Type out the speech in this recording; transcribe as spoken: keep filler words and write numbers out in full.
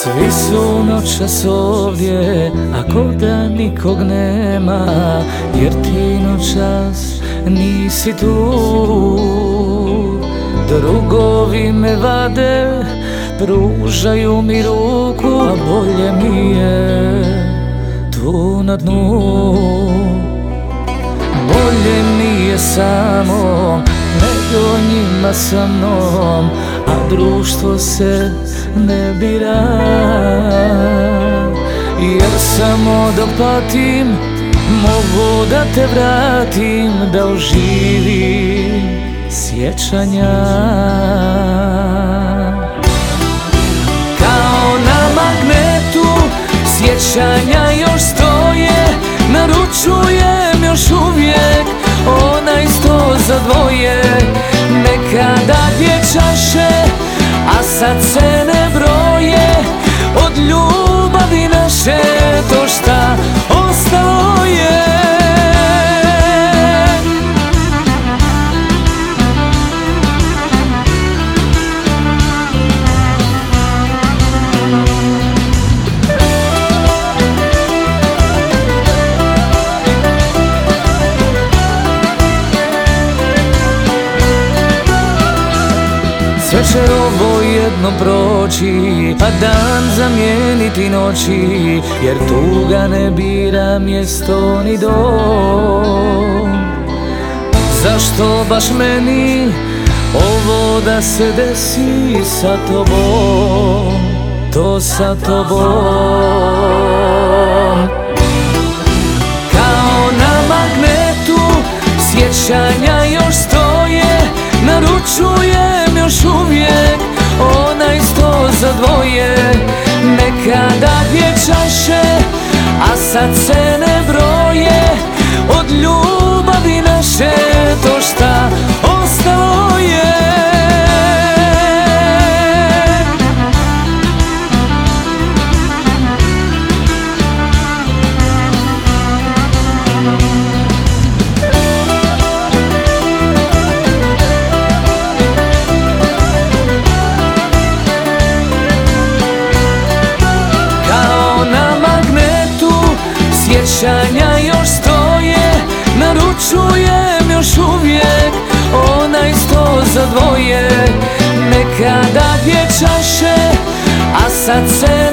Svi su noćas ovdje, ako da nikog nema, jer ti noćas nisi tu. Drugovi me vade, pružaju mi ruku, a bolje mi je tu na dnu. Bolje mi je samo nego njima sa mnom, a društvo se ne bira. Jer samo dok patim mogu da te vratim, da oživim sjećanja. Kao na magnetu sjećanja još stoje, naručujem još uvijek onaj sto za dvoje. Nekada dvije čaše, a sad se ne broje, od ljubavi naše to šta ostalo je. Sve će ovo jedno proći, a dan zamijeniti noći, jer tuga ne bira mjesto ni dom. Zašto baš meni ovo da se desi sa tobom, to sa tobom? Kao na magnetu sjećanja još stoje, naručujem još uvijek onaj sto za dvoje. Nekada dvije čaše, a sad se ne broje, od ljubavi naše to šta ostalo je. Sjećanja još stoje, naručujem još uvijek onaj sto za dvoje. Nekada dvije čaše, a sad se